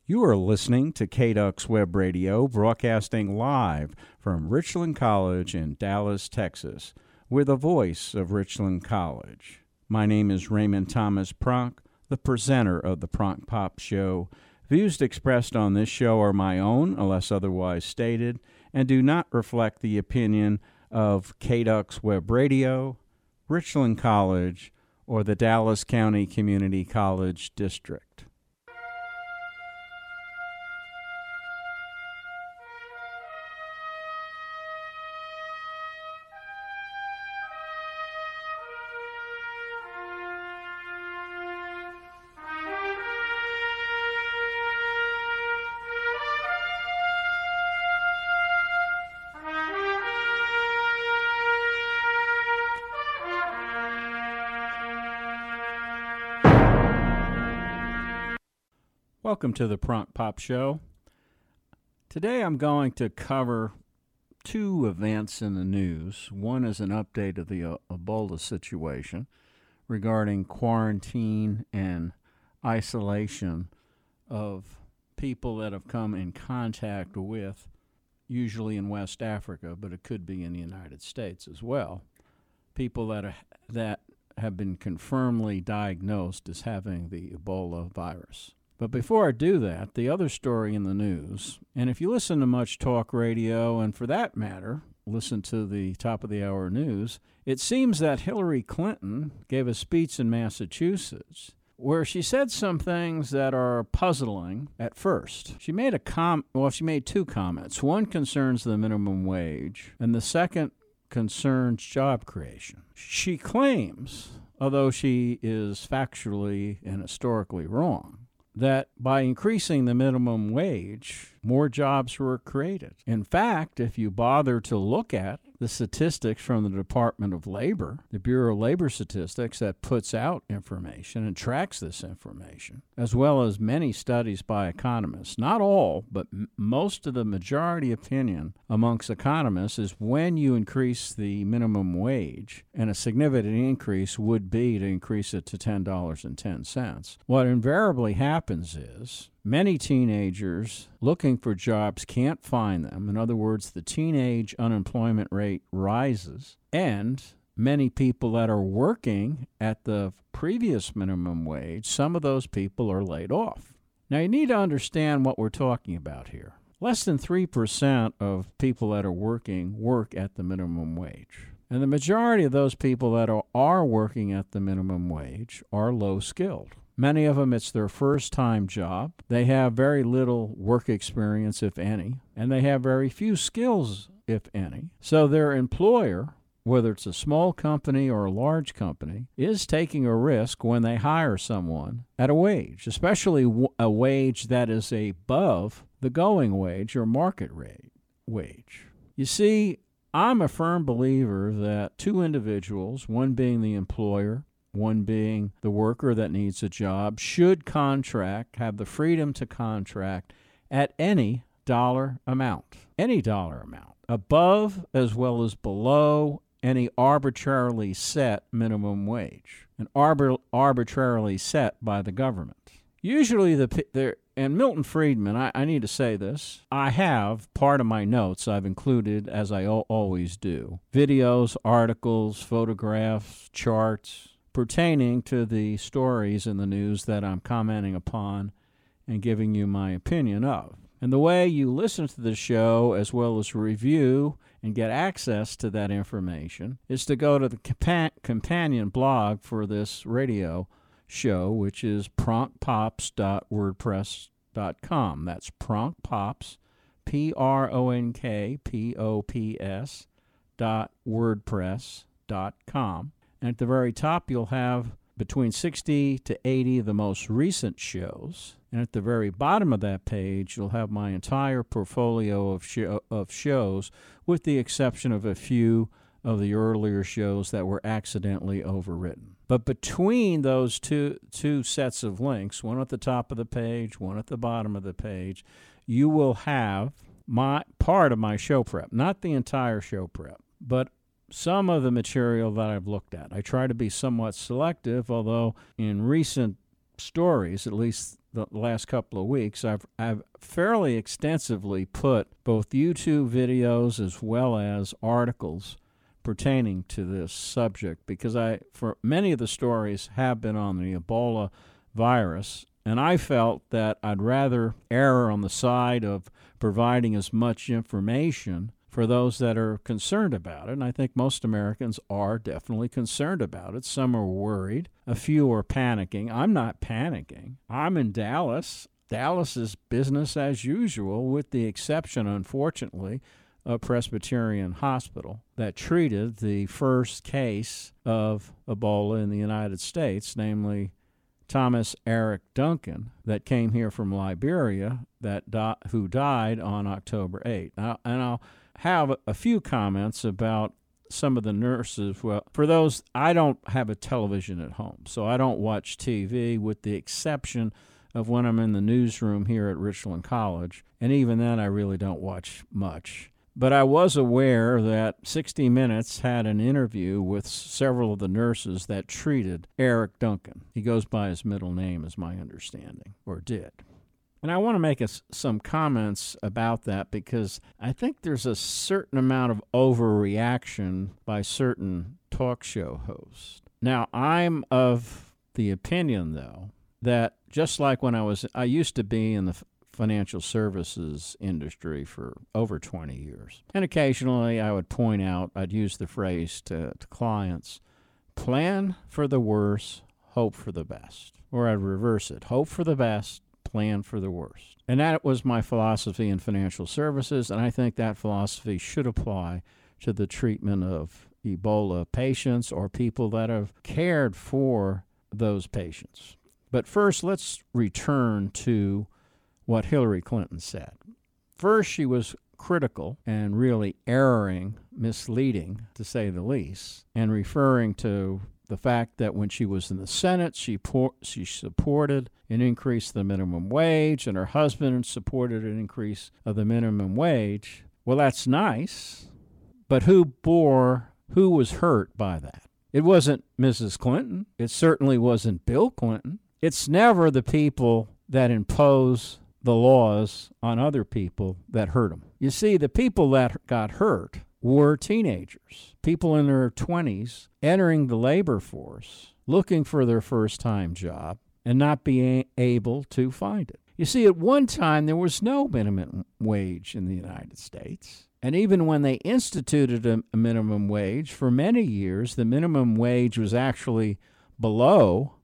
You are listening to KDUX Web Radio, broadcasting live from Richland College in Dallas, Texas. We're the voice of Richland College. My name is Raymond Thomas Pronk, the presenter of the Pronk Pop Show. Views expressed on this show are my own, unless otherwise stated, and do not reflect the opinion of KDUX Web Radio, Richland College, or the Dallas County Community College District. Welcome to the Pronk Pop Show. Today I'm going to cover two events in the news. One is an update of the Ebola situation regarding quarantine and isolation of people that have come in contact with, usually in West Africa, but it could be in the United States as well, people that have been confirmedly diagnosed as having the Ebola virus. But before I do that, the other story in the news, and if you listen to much talk radio, and for that matter, listen to the top of the hour news, it seems that Hillary Clinton gave a speech in Massachusetts where she said some things that are puzzling at first. She made she made two comments. One concerns the minimum wage, and the second concerns job creation. She claims, although she is factually and historically wrong, that by increasing the minimum wage, more jobs were created. In fact, if you bother to look at the statistics from the Department of Labor, the Bureau of Labor Statistics that puts out information and tracks this information, as well as many studies by economists, not all, but most of the majority opinion amongst economists is when you increase the minimum wage, and a significant increase would be to increase it to $10.10. What invariably happens is many teenagers looking for jobs can't find them. In other words, the teenage unemployment rate rises, and many people that are working at the previous minimum wage, some of those people are laid off. Now, you need to understand what we're talking about here. Less than 3% of people that are working work at the minimum wage. And the majority of those people that are working at the minimum wage are low-skilled. Many of them, it's their first-time job. They have very little work experience, if any, and they have very few skills, if any. So their employer, whether it's a small company or a large company, is taking a risk when they hire someone at a wage, especially a wage that is above the going wage or market rate wage. You see, I'm a firm believer that two individuals, one being the employer, one being the worker that needs a job, should contract, have the freedom to contract at any dollar amount, above as well as below any arbitrarily set minimum wage, and arbitrarily set by the government. Usually, and Milton Friedman, I need to say this, I have part of my notes I've included, as I always do, videos, articles, photographs, charts, pertaining to the stories in the news that I'm commenting upon and giving you my opinion of. And the way you listen to the show, as well as review and get access to that information, is to go to the companion blog for this radio show, which is pronkpops.wordpress.com. That's pronkpops, PRONKPOPS.wordpress.com. And at the very top, you'll have between 60 to 80 of the most recent shows. And at the very bottom of that page, you'll have my entire portfolio of shows, with the exception of a few of the earlier shows that were accidentally overwritten. But between those two sets of links, one at the top of the page, one at the bottom of the page, you will have my part of my show prep, not the entire show prep, but some of the material that I've looked at. I try to be somewhat selective, although in recent stories, at least the last couple of weeks, I've fairly extensively put both YouTube videos as well as articles pertaining to this subject, because for many of the stories have been on the Ebola virus, and I felt that I'd rather err on the side of providing as much information for those that are concerned about it. And I think most Americans are definitely concerned about it. Some are worried. A few are panicking. I'm not panicking. I'm in Dallas. Dallas is business as usual, with the exception, unfortunately, of Presbyterian Hospital that treated the first case of Ebola in the United States, namely Thomas Eric Duncan, that came here from Liberia, who died on October 8th. And I'll have a few comments about some of the nurses. Well, for those, I don't have a television at home, so I don't watch TV, with the exception of when I'm in the newsroom here at Richland College, and even then I really don't watch much. But I was aware that 60 Minutes had an interview with several of the nurses that treated Eric Duncan. He goes by his middle name, is my understanding, or did. And I want to make some comments about that, because I think there's a certain amount of overreaction by certain talk show hosts. Now, I'm of the opinion, though, that just like when I used to be in the financial services industry for over 20 years. And occasionally I would point out, I'd use the phrase to clients, plan for the worst, hope for the best. Or I'd reverse it, hope for the best, plan for the worst. And that was my philosophy in financial services, and I think that philosophy should apply to the treatment of Ebola patients or people that have cared for those patients. But first, let's return to what Hillary Clinton said. First, she was critical and really erring, misleading, to say the least, and referring to the fact that when she was in the Senate, she supported an increase of the minimum wage, and her husband supported an increase of the minimum wage. Well, that's nice, but who was hurt by that? It wasn't Mrs. Clinton. It certainly wasn't Bill Clinton. It's never the people that impose the laws on other people that hurt them. You see, the people that got hurt were teenagers, people in their 20s entering the labor force, looking for their first-time job, and not being able to find it. You see, at one time, there was no minimum wage in the United States. And even when they instituted a minimum wage, for many years, the minimum wage was actually below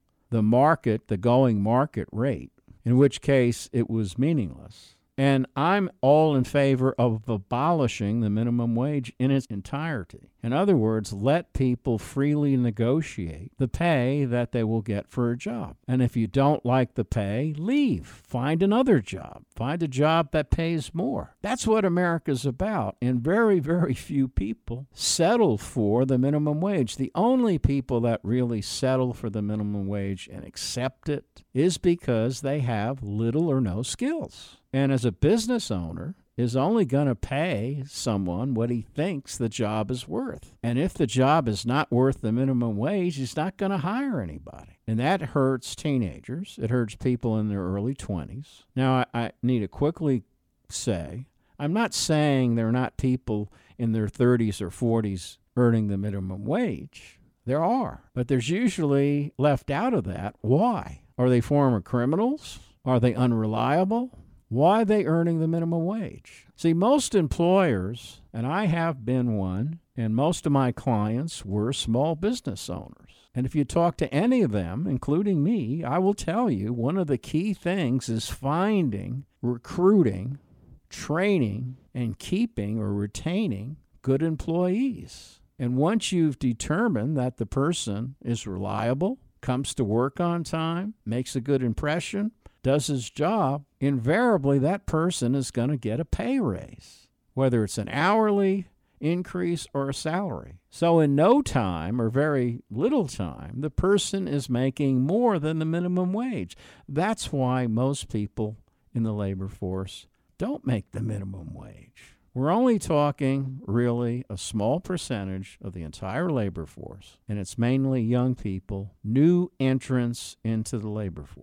the going market rate, in which case it was meaningless. And I'm all in favor of abolishing the minimum wage in its entirety. In other words, let people freely negotiate the pay that they will get for a job. And if you don't like the pay, leave. Find another job. Find a job that pays more. That's what America's about. And very, very few people settle for the minimum wage. The only people that really settle for the minimum wage and accept it is because they have little or no skills. And as a business owner, is only going to pay someone what he thinks the job is worth. And if the job is not worth the minimum wage, he's not going to hire anybody. And that hurts teenagers. It hurts people in their early 20s. Now, I need to quickly say, I'm not saying there are not people in their 30s or 40s earning the minimum wage. There are. But there's usually left out of that. Why? Are they former criminals? Are they unreliable? Why are they earning the minimum wage? See, most employers, and I have been one, and most of my clients were small business owners. And if you talk to any of them, including me, I will tell you one of the key things is finding, recruiting, training, and keeping or retaining good employees. And once you've determined that the person is reliable, comes to work on time, makes a good impression, does his job, invariably that person is going to get a pay raise, whether it's an hourly increase or a salary. So in no time or very little time, the person is making more than the minimum wage. That's why most people in the labor force don't make the minimum wage. We're only talking really a small percentage of the entire labor force, and it's mainly young people, new entrants into the labor force.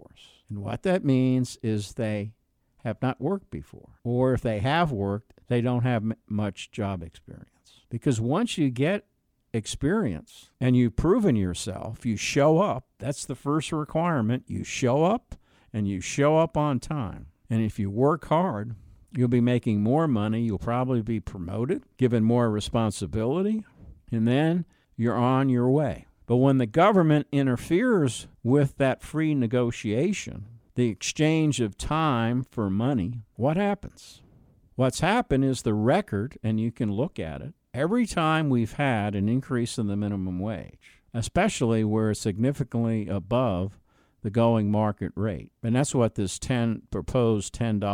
And what that means is they have not worked before. Or if they have worked, they don't have much job experience. Because once you get experience and you've proven yourself, you show up. That's the first requirement. You show up, and you show up on time. And if you work hard, you'll be making more money. You'll probably be promoted, given more responsibility, and then you're on your way. But when the government interferes with that free negotiation, the exchange of time for money, what happens? What's happened is the record, and you can look at it, every time we've had an increase in the minimum wage, especially where it's significantly above the going market rate. And that's what this proposed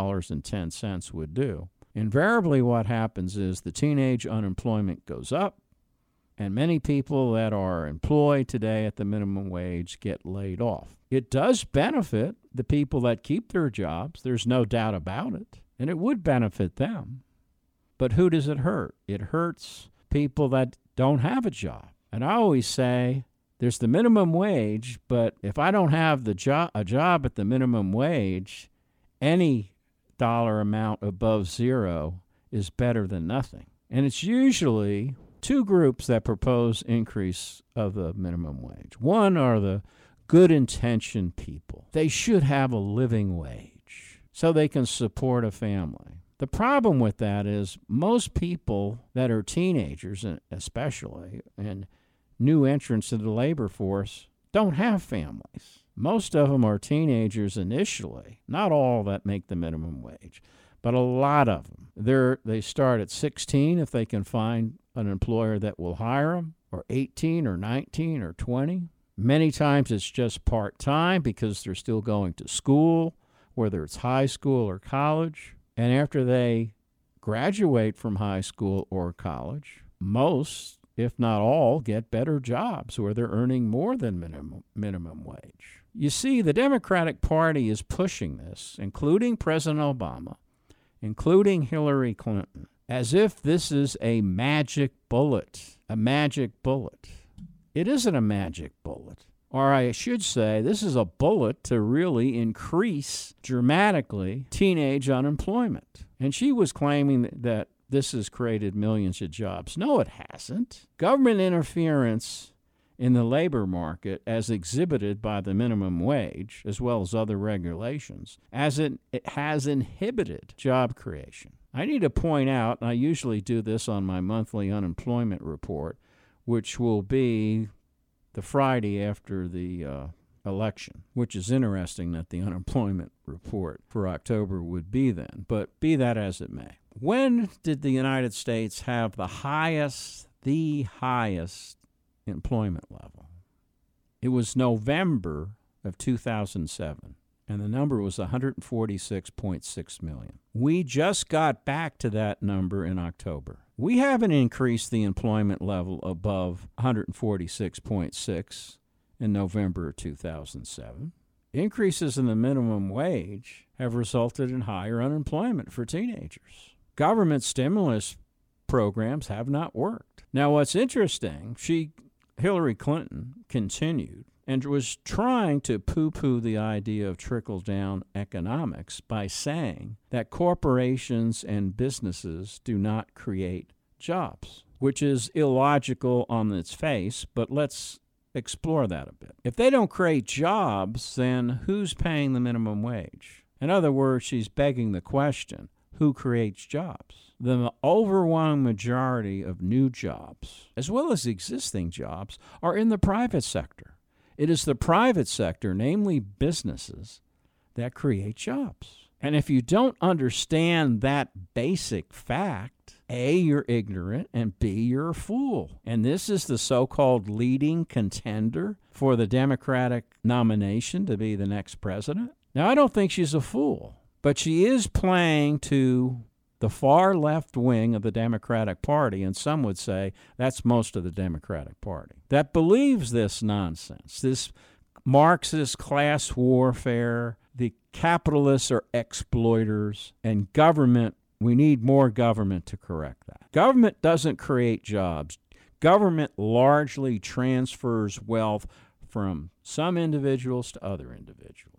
$10.10 would do. Invariably, what happens is the teenage unemployment goes up, and many people that are employed today at the minimum wage get laid off. It does benefit the people that keep their jobs. There's no doubt about it. And it would benefit them. But who does it hurt? It hurts people that don't have a job. And I always say, there's the minimum wage, but if I don't have a job at the minimum wage, any dollar amount above zero is better than nothing. And it's usually two groups that propose increase of the minimum wage. One are the good-intentioned people. They should have a living wage so they can support a family. The problem with that is most people that are teenagers, especially, and new entrants to the labor force, don't have families. Most of them are teenagers initially, not all that make the minimum wage, but a lot of them. They start at 16 if they can find an employer that will hire them, or 18 or 19 or 20. Many times it's just part-time because they're still going to school, whether it's high school or college. And after they graduate from high school or college, most, if not all, get better jobs where they're earning more than minimum wage. You see, the Democratic Party is pushing this, including President Obama, including Hillary Clinton, as if this is a magic bullet. A magic bullet. It isn't a magic bullet. Or I should say, this is a bullet to really increase dramatically teenage unemployment. And she was claiming that this has created millions of jobs. No, it hasn't. Government interference in the labor market, as exhibited by the minimum wage, as well as other regulations, it has inhibited job creation. I need to point out, and I usually do this on my monthly unemployment report, which will be the Friday after the election, which is interesting that the unemployment report for October would be then, but be that as it may. When did the United States have the highest employment level? It was November of 2007, and the number was 146.6 million. We just got back to that number in October. We haven't increased the employment level above 146.6 in November of 2007. Increases in the minimum wage have resulted in higher unemployment for teenagers. Government stimulus programs have not worked. Now, what's interesting, Hillary Clinton continued and was trying to poo-poo the idea of trickle-down economics by saying that corporations and businesses do not create jobs, which is illogical on its face, but let's explore that a bit. If they don't create jobs, then who's paying the minimum wage? In other words, she's begging the question, who creates jobs? The overwhelming majority of new jobs, as well as existing jobs, are in the private sector. It is the private sector, namely businesses, that create jobs. And if you don't understand that basic fact, A, you're ignorant, and B, you're a fool. And this is the so-called leading contender for the Democratic nomination to be the next president. Now, I don't think she's a fool, but she is playing to the far left wing of the Democratic Party, and some would say that's most of the Democratic Party, that believes this nonsense, this Marxist class warfare, the capitalists are exploiters, and government, we need more government to correct that. Government doesn't create jobs. Government largely transfers wealth from some individuals to other individuals.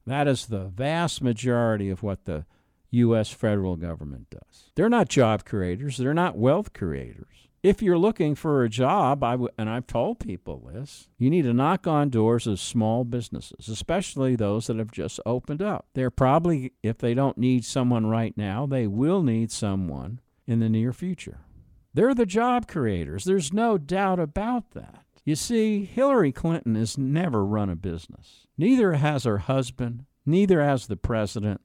That is the vast majority of what the U.S. federal government does. They're not job creators. They're not wealth creators. If you're looking for a job, and I've told people this, you need to knock on doors of small businesses, especially those that have just opened up. They're probably, if they don't need someone right now, they will need someone in the near future. They're the job creators. There's no doubt about that. You see, Hillary Clinton has never run a business. Neither has her husband, neither has the president,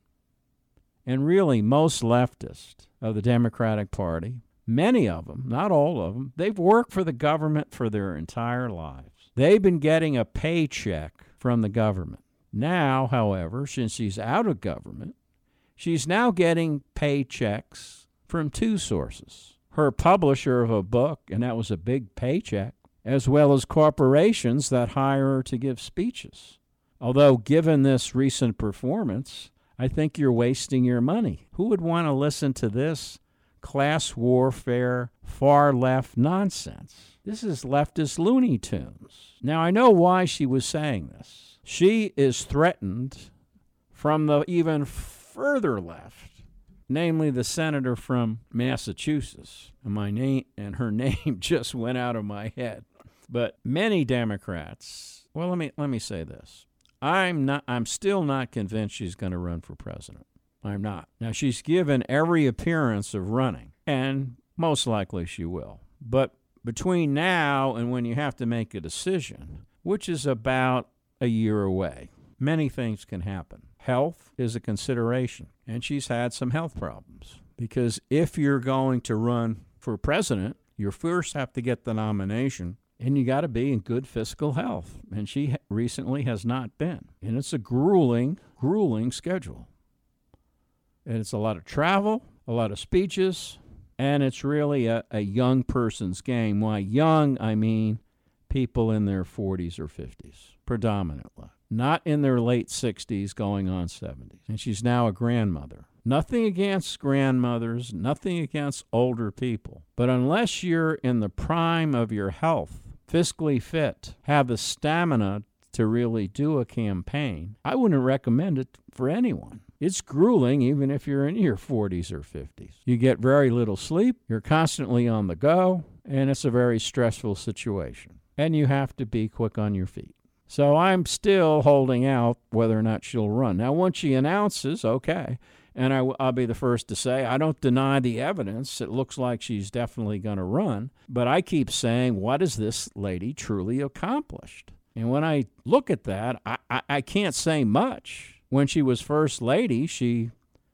and really most leftists of the Democratic Party. Many of them, not all of them, they've worked for the government for their entire lives. They've been getting a paycheck from the government. Now, however, since she's out of government, she's now getting paychecks from two sources. Her publisher of a book, and that was a big paycheck, as well as corporations that hire her to give speeches. Although, given this recent performance, I think you're wasting your money. Who would want to listen to this class warfare, far-left nonsense? This is leftist Looney Tunes. Now, I know why she was saying this. She is threatened from the even further left, namely the senator from Massachusetts. And her name just went out of my head. But many Democrats, well, let me say this. I'm still not convinced she's going to run for president. I'm not. Now, she's given every appearance of running, and most likely she will. But between now and when you have to make a decision, which is about a year away, many things can happen. Health is a consideration, and she's had some health problems. Because if you're going to run for president, you first have to get the nomination, and you got to be in good fiscal health. And she recently has not been. And it's a grueling schedule. And it's a lot of travel, a lot of speeches, and it's really a young person's game. Why young, I mean people in their 40s or 50s, predominantly. Not in their late 60s going on 70s. And she's now a grandmother. Nothing against grandmothers, nothing against older people. But unless you're in the prime of your health, fiscally fit, have the stamina to really do a campaign, I wouldn't recommend it for anyone. It's grueling even if you're in your 40s or 50s. You get very little sleep, you're constantly on the go, and it's a very stressful situation. And you have to be quick on your feet. So I'm still holding out whether or not she'll run. Now, once she announces, okay, and I'll be the first to say, I don't deny the evidence. It looks like she's definitely going to run. But I keep saying, what has this lady truly accomplished? And when I look at that, I can't say much. When she was First Lady, she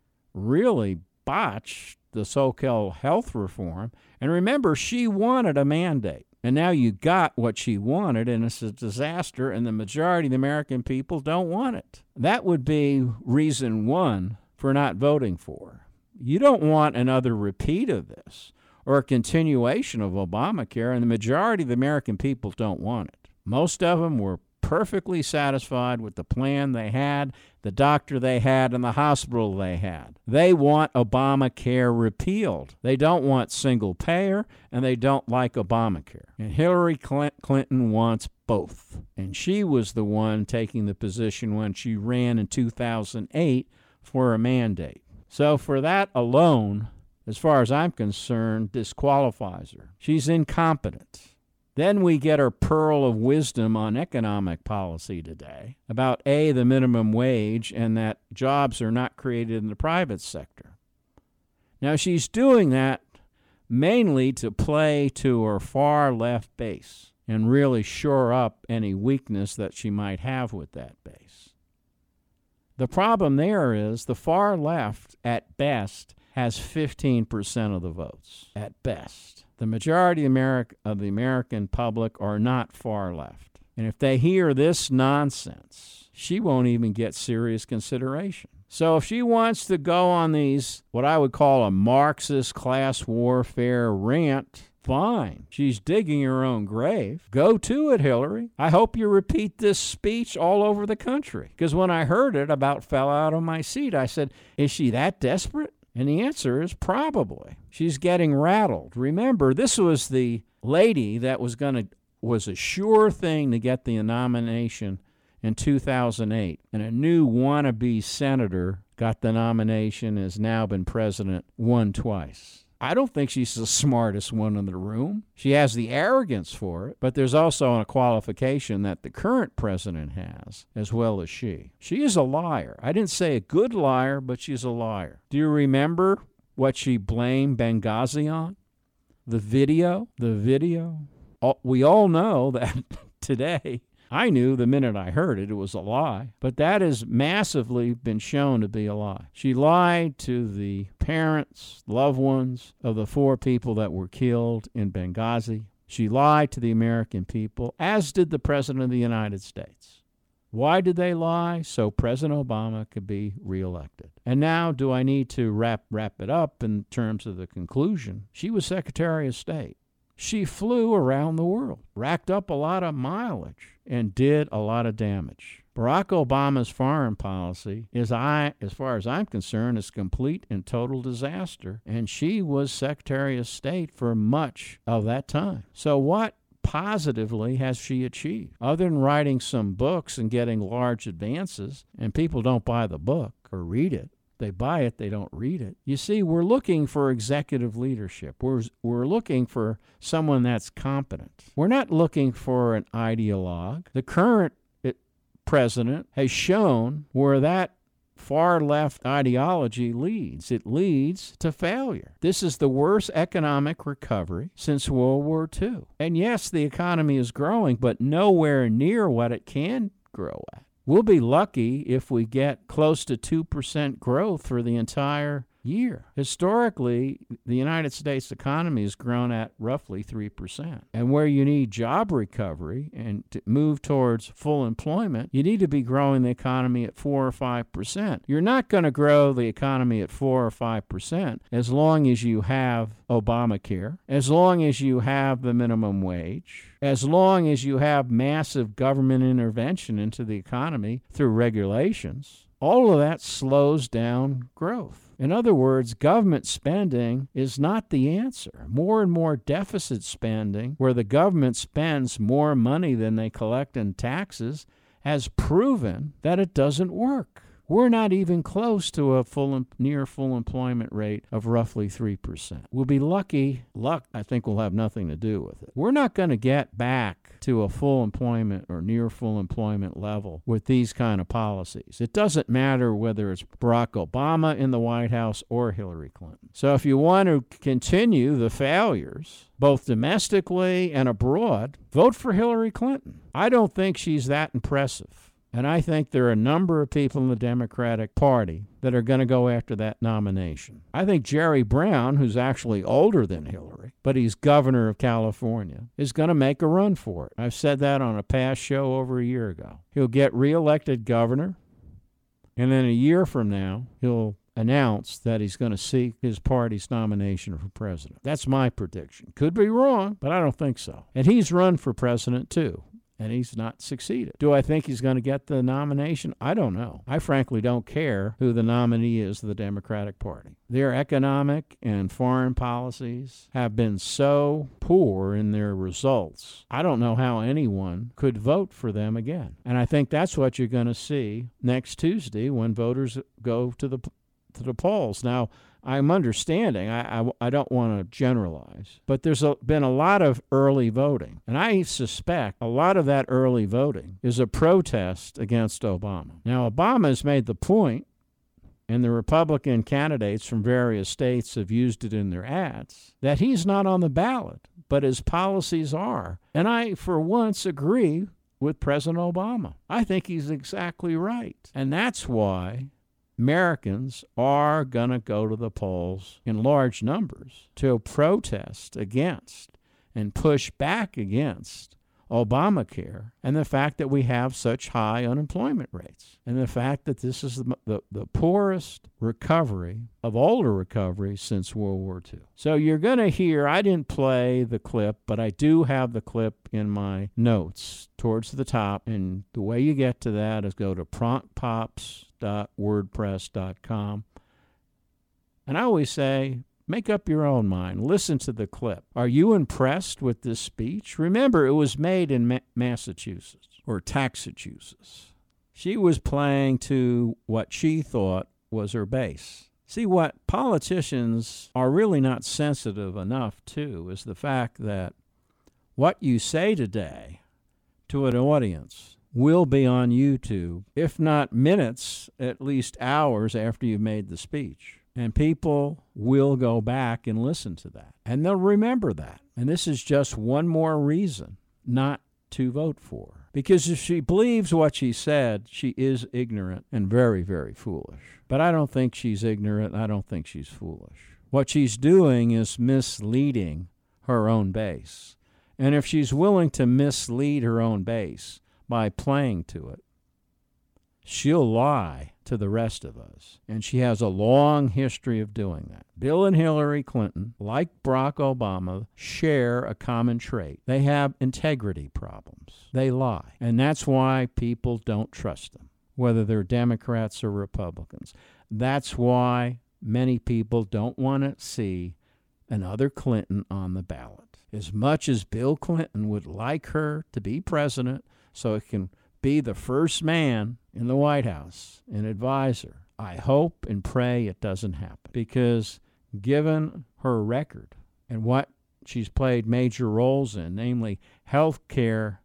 really botched the so-called health reform. And remember, she wanted a mandate. And now you got what she wanted, and it's a disaster, and the majority of the American people don't want it. That would be reason one for not voting for her. You don't want another repeat of this or a continuation of Obamacare, and the majority of the American people don't want it. Most of them were perfectly satisfied with the plan they had, the doctor they had, and the hospital they had. They want Obamacare repealed. They don't want single payer, and they don't like Obamacare. And Hillary Clinton wants both. And she was the one taking the position when she ran in 2008 for a mandate. So for that alone, as far as I'm concerned, disqualifies her. She's incompetent. Then we get our pearl of wisdom on economic policy today about the minimum wage and that jobs are not created in the private sector. Now, she's doing that mainly to play to her far left base and really shore up any weakness that she might have with that base. The problem there is the far left, at best, has 15% of the votes, at best. The majority of the American public are not far left. And if they hear this nonsense, she won't even get serious consideration. So if she wants to go on these, what I would call a Marxist class warfare rant, fine. She's digging her own grave. Go to it, Hillary. I hope you repeat this speech all over the country. Because when I heard it, I about fell out of my seat. I said, is she that desperate? And the answer is probably. She's getting rattled. Remember, this was the lady that was a sure thing to get the nomination in 2008, and a new wannabe senator got the nomination, has now been president, won twice. I don't think she's the smartest one in the room. She has the arrogance for it, but there's also a qualification that the current president has, as well as she. She is a liar. I didn't say a good liar, but she's a liar. Do you remember what she blamed Benghazi on? The video? We all know that today. I knew the minute I heard it, it was a lie. But that has massively been shown to be a lie. She lied to the parents, loved ones of the 4 people that were killed in Benghazi. She lied to the American people, as did the President of the United States. Why did they lie? So President Obama could be reelected. And now, do I need to wrap it up in terms of the conclusion? She was Secretary of State. She flew around the world, racked up a lot of mileage, and did a lot of damage. Barack Obama's foreign policy is, as far as I'm concerned, is complete and total disaster, and she was Secretary of State for much of that time. So what positively has she achieved? Other than writing some books and getting large advances, and people don't buy the book or read it. They buy it, they don't read it. You see, we're looking for executive leadership. We're looking for someone that's competent. We're not looking for an ideologue. The current president has shown where that far left ideology leads. It leads to failure. This is the worst economic recovery since World War II. And yes, the economy is growing, but nowhere near what it can grow at. We'll be lucky if we get close to 2% growth for the entire year. Historically, the United States economy has grown at roughly 3%. And where you need job recovery and to move towards full employment, you need to be growing the economy at 4 or 5%. You're not going to grow the economy at 4 or 5% as long as you have Obamacare, as long as you have the minimum wage, as long as you have massive government intervention into the economy through regulations. All of that slows down growth. In other words, government spending is not the answer. More and more deficit spending, where the government spends more money than they collect in taxes, has proven that it doesn't work. We're not even close to a near full employment rate of roughly 3%. We'll be lucky. Luck, I think, will have nothing to do with it. We're not going to get back to a full employment or near full employment level with these kind of policies. It doesn't matter whether it's Barack Obama in the White House or Hillary Clinton. So if you want to continue the failures, both domestically and abroad, vote for Hillary Clinton. I don't think she's that impressive. And I think there are a number of people in the Democratic Party that are going to go after that nomination. I think Jerry Brown, who's actually older than Hillary, but he's governor of California, is going to make a run for it. I've said that on a past show over a year ago. He'll get reelected governor, and then a year from now, he'll announce that he's going to seek his party's nomination for president. That's my prediction. Could be wrong, but I don't think so. And he's run for president, too. And he's not succeeded. Do I think he's going to get the nomination? I don't know. I frankly don't care who the nominee is of the Democratic Party. Their economic and foreign policies have been so poor in their results, I don't know how anyone could vote for them again. And I think that's what you're going to see next Tuesday when voters go to the polls. Now, I'm understanding, I don't want to generalize, but there's been a lot of early voting. And I suspect a lot of that early voting is a protest against Obama. Now, Obama has made the point, and the Republican candidates from various states have used it in their ads, that he's not on the ballot, but his policies are. And I, for once, agree with President Obama. I think he's exactly right. And that's why Americans are going to go to the polls in large numbers to protest against and push back against Obamacare and the fact that we have such high unemployment rates and the fact that this is the poorest recovery of older recovery since World War II. So you're going to hear, I didn't play the clip, but I do have the clip in my notes towards the top. And the way you get to that is go to promptpops.wordpress.com. And I always say, make up your own mind. Listen to the clip. Are you impressed with this speech? Remember, it was made in Massachusetts or Taxachusetts. She was playing to what she thought was her base. See, what politicians are really not sensitive enough to is the fact that what you say today to an audience will be on YouTube, if not minutes, at least hours after you've made the speech. And people will go back and listen to that. And they'll remember that. And this is just one more reason not to vote for her. Because if she believes what she said, she is ignorant and very, very foolish. But I don't think she's ignorant. I don't think she's foolish. What she's doing is misleading her own base. And if she's willing to mislead her own base by playing to it, she'll lie to the rest of us. And she has a long history of doing that. Bill and Hillary Clinton, like Barack Obama, share a common trait. They have integrity problems. They lie. And that's why people don't trust them, whether they're Democrats or Republicans. That's why many people don't want to see another Clinton on the ballot. As much as Bill Clinton would like her to be president so it can be the first man in the White House, an advisor, I hope and pray it doesn't happen. Because given her record and what she's played major roles in, namely health care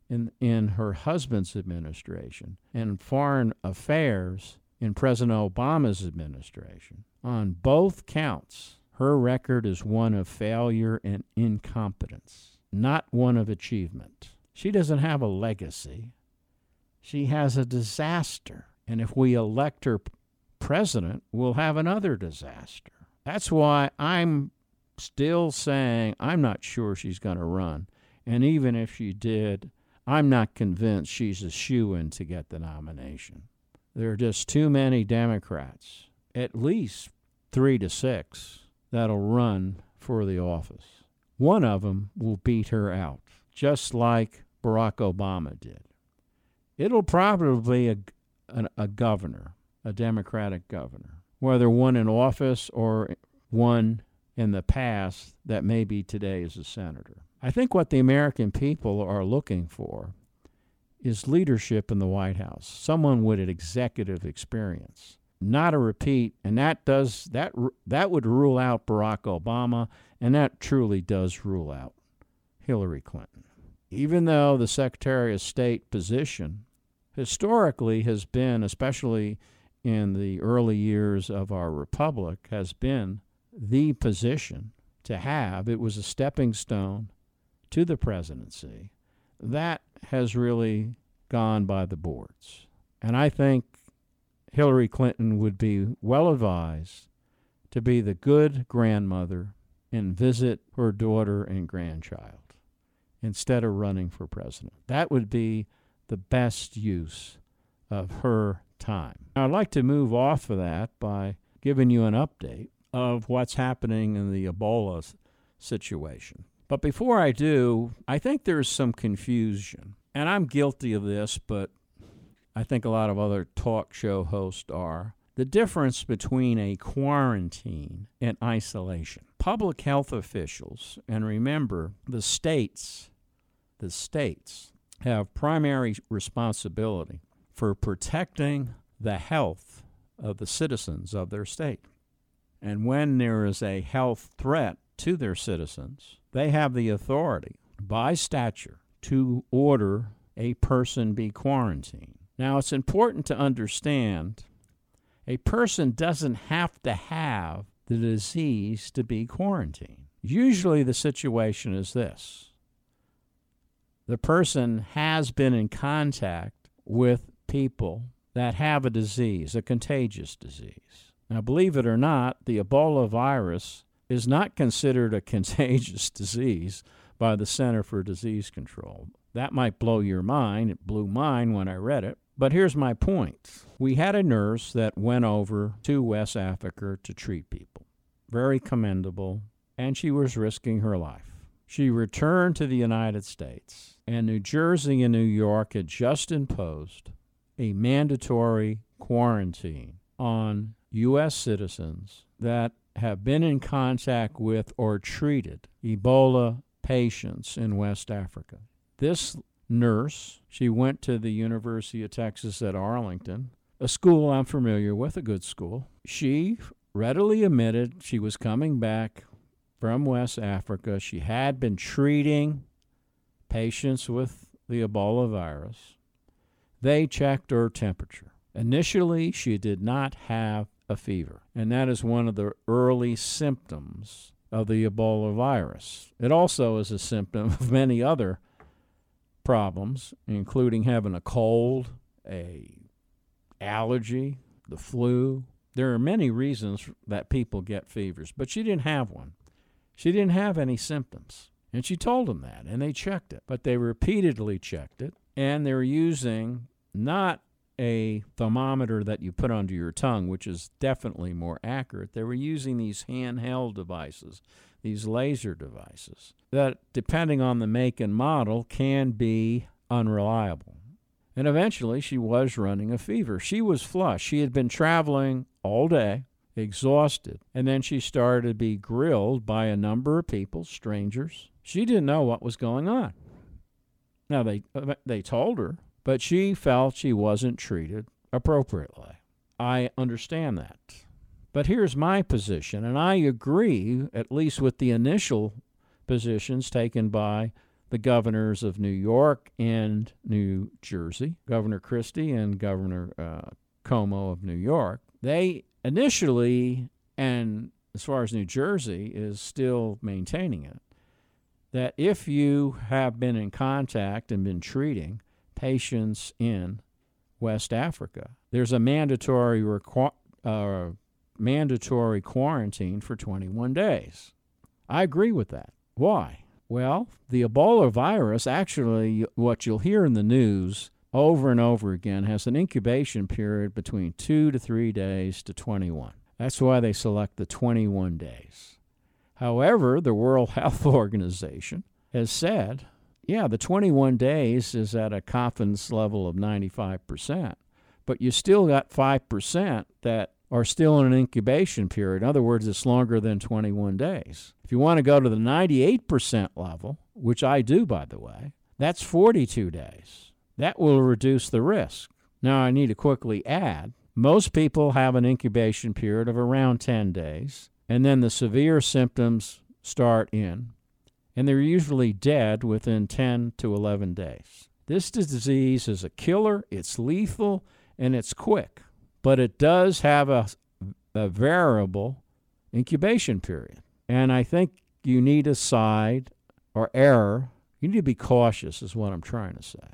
in her husband's administration and foreign affairs in President Obama's administration, on both counts, her record is one of failure and incompetence, not one of achievement. She doesn't have a legacy. She has a disaster. And if we elect her president, we'll have another disaster. That's why I'm still saying I'm not sure she's going to run. And even if she did, I'm not convinced she's a shoo-in to get the nomination. There are just too many Democrats, at least 3 to 6, that'll run for the office. One of them will beat her out, just like Barack Obama did. It'll probably be a governor, a Democratic governor, whether one in office or one in the past that maybe today is a senator. I think what the American people are looking for is leadership in the White House, someone with an executive experience, not a repeat, and that would rule out Barack Obama, and that truly does rule out Hillary Clinton. Even though the Secretary of State position historically has been, especially in the early years of our republic, has been the position to have. It was a stepping stone to the presidency. That has really gone by the boards. And I think Hillary Clinton would be well advised to be the good grandmother and visit her daughter and grandchild instead of running for president. That would be the best use of her time. Now, I'd like to move off of that by giving you an update of what's happening in the Ebola situation. But before I do, I think there's some confusion. And I'm guilty of this, but I think a lot of other talk show hosts are. The difference between a quarantine and isolation. Public health officials, and remember, the states have primary responsibility for protecting the health of the citizens of their state. And when there is a health threat to their citizens, they have the authority by statute to order a person be quarantined. Now, it's important to understand a person doesn't have to have the disease to be quarantined. Usually the situation is this. The person has been in contact with people that have a disease, a contagious disease. Now, believe it or not, the Ebola virus is not considered a contagious disease by the Center for Disease Control. That might blow your mind. It blew mine when I read it. But here's my point. We had a nurse that went over to West Africa to treat people. Very commendable, and she was risking her life. She returned to the United States, and New Jersey and New York had just imposed a mandatory quarantine on U.S. citizens that have been in contact with or treated Ebola patients in West Africa. This nurse. She went to the University of Texas at Arlington, a school I'm familiar with, a good school. She readily admitted she was coming back from West Africa. She had been treating patients with the Ebola virus. They checked her temperature. Initially, she did not have a fever, and that is one of the early symptoms of the Ebola virus. It also is a symptom of many other problems, including having a cold, a allergy, the flu. There are many reasons that people get fevers, but she didn't have one. She didn't have any symptoms, and she told them that, and they checked it. But they repeatedly checked it, and they're using not a thermometer that you put under your tongue, which is definitely more accurate. They were using these handheld devices, these laser devices, that, depending on the make and model, can be unreliable. And eventually, she was running a fever. She was flushed. She had been traveling all day, exhausted, and then she started to be grilled by a number of people, strangers. She didn't know what was going on. Now, they told her, but she felt she wasn't treated appropriately. I understand that. But here's my position, and I agree, at least with the initial positions taken by the governors of New York and New Jersey, Governor Christie and Governor Cuomo of New York. They initially, and as far as New Jersey is still maintaining it, that if you have been in contact and been treating patients in West Africa, there's a mandatory quarantine for 21 days. I agree with that. Why? Well, the Ebola virus, actually, what you'll hear in the news over and over again, has an incubation period between 2 to 3 days to 21. That's why they select the 21 days. However, the World Health Organization has said, yeah, the 21 days is at a confidence level of 95%, but you still got 5% that are still in an incubation period. In other words, it's longer than 21 days. If you want to go to the 98% level, which I do, by the way, that's 42 days. That will reduce the risk. Now, I need to quickly add, most people have an incubation period of around 10 days, and then the severe symptoms start in, and they're usually dead within 10 to 11 days. This disease is a killer, it's lethal, and it's quick, but it does have a variable incubation period. And I think you need a side or error. You need to be cautious is what I'm trying to say.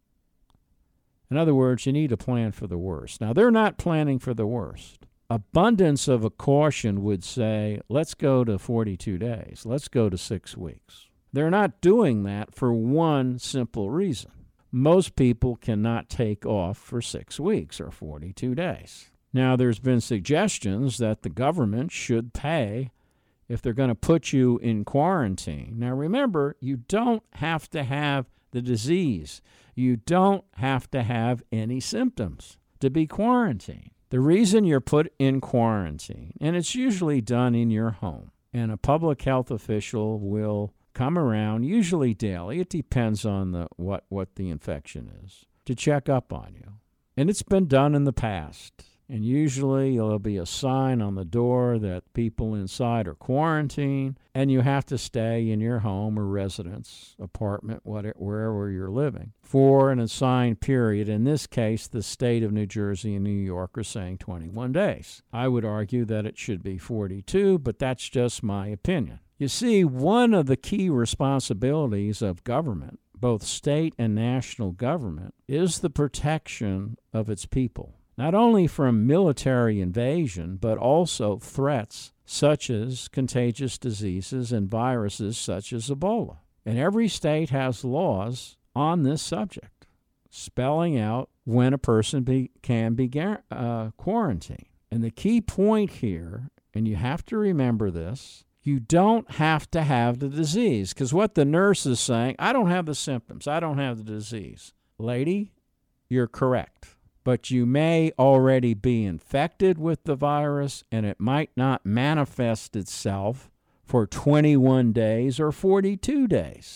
In other words, you need to plan for the worst. Now, they're not planning for the worst. Abundance of a caution would say, let's go to 42 days. Let's go to 6 weeks. They're not doing that for one simple reason. Most people cannot take off for 6 weeks or 42 days. Now, there's been suggestions that the government should pay if they're going to put you in quarantine. Now, remember, you don't have to have the disease. You don't have to have any symptoms to be quarantined. The reason you're put in quarantine, and it's usually done in your home, and a public health official will come around, usually daily, it depends on what the infection is, to check up on you. And it's been done in the past. And usually there'll be a sign on the door that people inside are quarantined, and you have to stay in your home or residence, apartment, wherever you're living, for an assigned period. In this case, the state of New Jersey and New York are saying 21 days. I would argue that it should be 42, but that's just my opinion. You see, one of the key responsibilities of government, both state and national government, is the protection of its people. Not only from military invasion, but also threats such as contagious diseases and viruses such as Ebola. And every state has laws on this subject, spelling out when a person can be quarantined. And the key point here, and you have to remember this, you don't have to have the disease. Because what the nurse is saying, I don't have the symptoms, I don't have the disease. Lady, you're correct. But you may already be infected with the virus, and it might not manifest itself for 21 days or 42 days.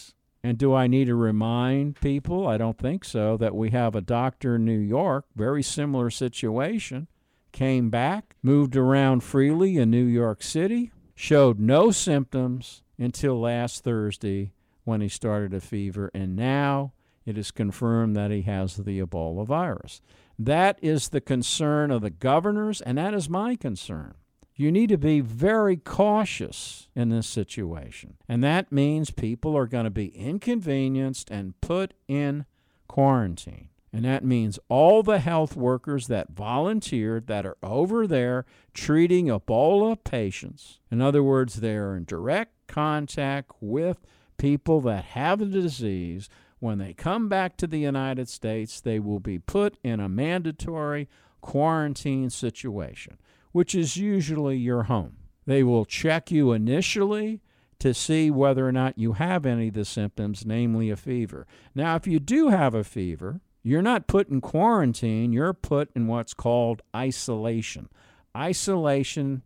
And do I need to remind people? I don't think so, that we have a doctor in New York, very similar situation, came back, moved around freely in New York City, showed no symptoms until last Thursday when he started a fever, and now it is confirmed that he has the Ebola virus. That is the concern of the governors, and that is my concern. You need to be very cautious in this situation, and that means people are going to be inconvenienced and put in quarantine. And that means all the health workers that volunteered that are over there treating Ebola patients. In other words, they're in direct contact with people that have the disease. When they come back to the United States, they will be put in a mandatory quarantine situation, which is usually your home. They will check you initially to see whether or not you have any of the symptoms, namely a fever. Now, if you do have a fever, you're not put in quarantine, you're put in what's called isolation. Isolation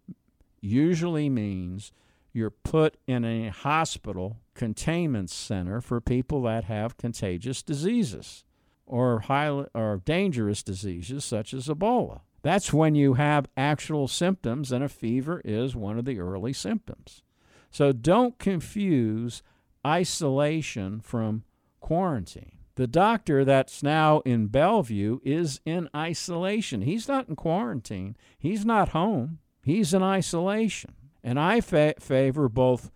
usually means you're put in a hospital containment center for people that have contagious diseases or dangerous diseases such as Ebola. That's when you have actual symptoms, and a fever is one of the early symptoms. So don't confuse isolation from quarantine. The doctor that's now in Bellevue is in isolation. He's not in quarantine. He's not home. He's in isolation. And I favor both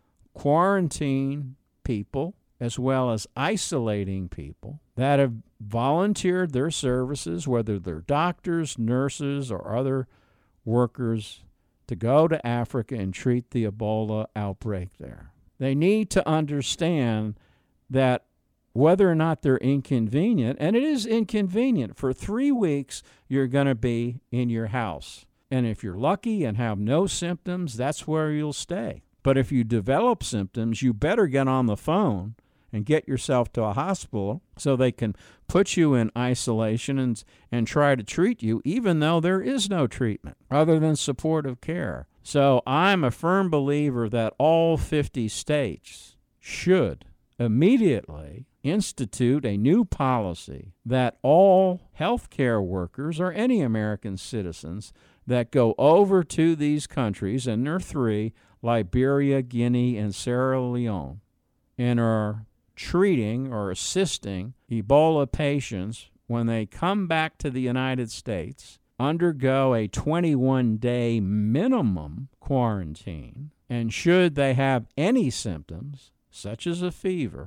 quarantine people as well as isolating people that have volunteered their services, whether they're doctors, nurses, or other workers, to go to Africa and treat the Ebola outbreak there. They need to understand that whether or not they're inconvenient, and it is inconvenient, for 3 weeks you're going to be in your house. And if you're lucky and have no symptoms, that's where you'll stay. But if you develop symptoms, you better get on the phone and get yourself to a hospital so they can put you in isolation and try to treat you, even though there is no treatment other than supportive care. So I'm a firm believer that all 50 states should immediately institute a new policy that all healthcare workers or any American citizens that go over to these countries, and there are 3, Liberia, Guinea, and Sierra Leone, and are treating or assisting Ebola patients when they come back to the United States, undergo a 21-day minimum quarantine, and should they have any symptoms, such as a fever,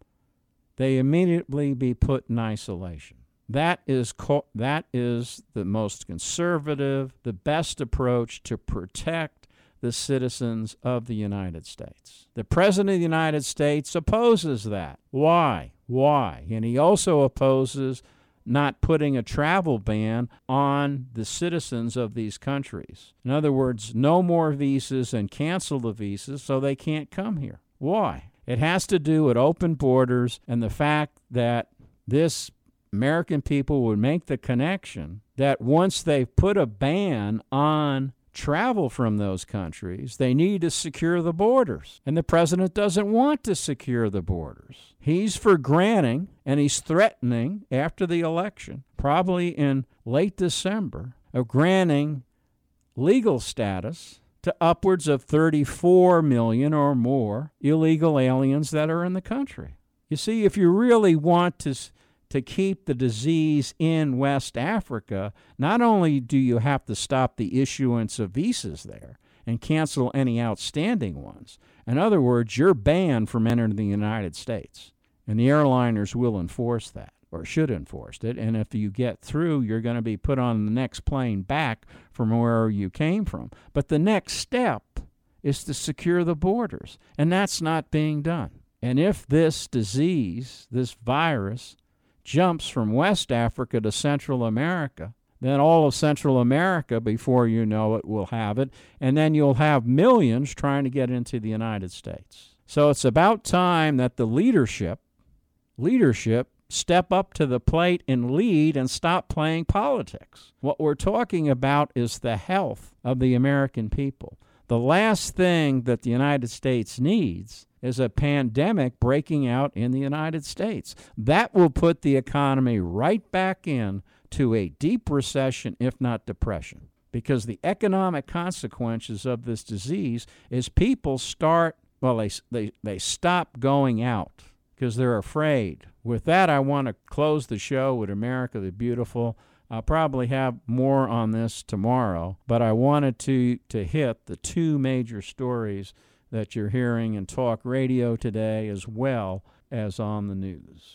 they immediately be put in isolation. That is the most conservative, the best approach to protect the citizens of the United States. The President of the United States opposes that. Why? And he also opposes not putting a travel ban on the citizens of these countries. In other words, no more visas and cancel the visas so they can't come here. Why? It has to do with open borders and the fact that this American people would make the connection that once they've put a ban on travel from those countries, they need to secure the borders. And the president doesn't want to secure the borders. He's for granting, and he's threatening after the election, probably in late December, of granting legal status to upwards of 34 million or more illegal aliens that are in the country. You see, if you really want to keep the disease in West Africa, not only do you have to stop the issuance of visas there and cancel any outstanding ones. In other words, you're banned from entering the United States, and the airliners will enforce that, or should enforce it. And if you get through, you're going to be put on the next plane back from where you came from. But the next step is to secure the borders, and that's not being done. And if this disease, this virus, jumps from West Africa to Central America, then all of Central America, before you know it, will have it, and then you'll have millions trying to get into the United States. So it's about time that the leadership step up to the plate and lead and stop playing politics. What we're talking about is the health of the American people, The last thing that the United States needs is a pandemic breaking out in the United States. That will put the economy right back in to a deep recession, if not depression, because the economic consequences of this disease is people start, well, they stop going out because they're afraid. With that, I want to close the show with America the Beautiful. I'll probably have more on this tomorrow, but I wanted to hit the two major stories that you're hearing in talk radio today as well as on the news.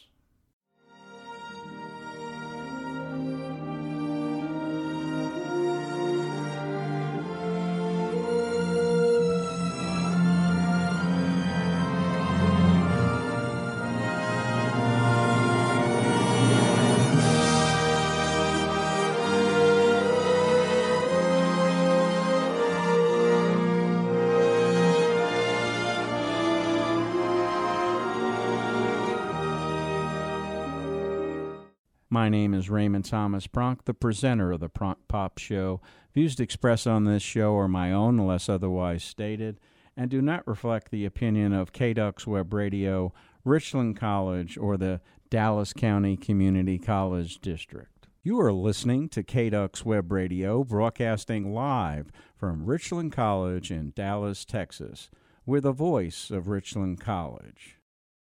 My name is Raymond Thomas Pronk, the presenter of the Pronk Pop Show. Views expressed on this show are my own unless otherwise stated and do not reflect the opinion of KDUX Web Radio, Richland College, or the Dallas County Community College District. You are listening to KDUX Web Radio, broadcasting live from Richland College in Dallas, Texas, with the voice of Richland College.